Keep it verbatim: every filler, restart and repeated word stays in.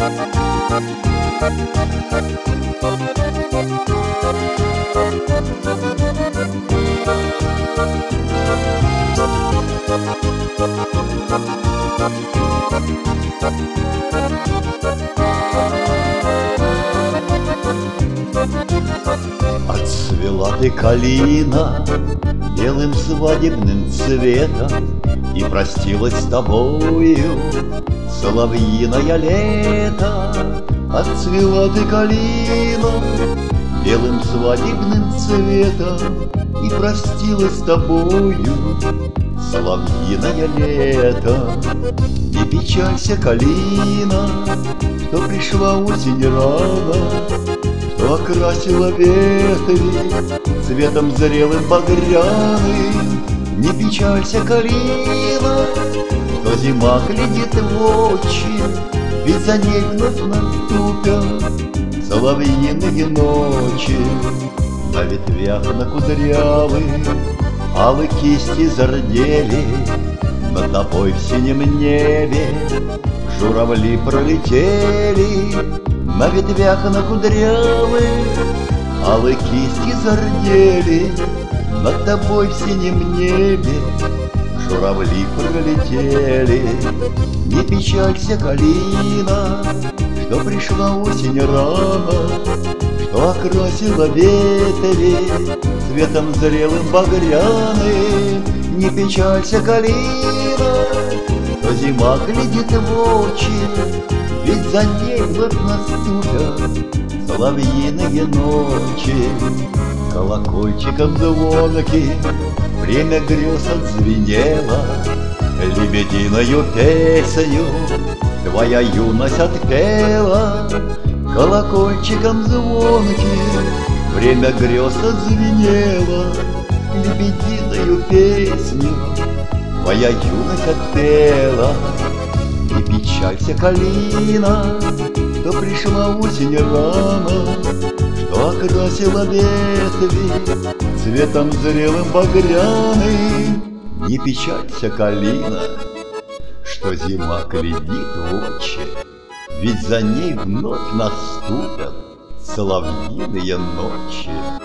Отцвела ты, калина, белым свадебным цветом, и простилась с тобою соловьиное лето. Отцвела ты, калина, белым свадебным цветом, и простилась с тобою соловьиное лето. Не печалься, калина, что пришла осень рано, что окрасила ветви цветом зрелым багряным. Не печалься, калина, что зима глядит в очи, ведь за ней вновь наступят соловьиные ночи. На ветвях, на кудрявых алые кисти зардели, над тобой в синем небе журавли пролетели. На ветвях, на кудрявых алые кисти зардели, над тобой в синем небе журавли пролетели. Не печалься, калина, что пришла осень рано, что окрасила ветви цветом зрелым багряным. Не печалься, калина, что зима глядит в очи, ведь за ней вновь наступят соловьиные ночи. Колокольчиком звонким время грез отзвенело, лебединою песню твоя юность отпела. Колокольчиком звонким время грез отзвенело, лебединою песню твоя юность отпела. Не печалься, калина, что пришла осень рано, что окрасила ветви цветом зрелым багряным. Не печалься, калина, что зима глядит в очи, ведь за ней вновь наступят соловьиные ночи.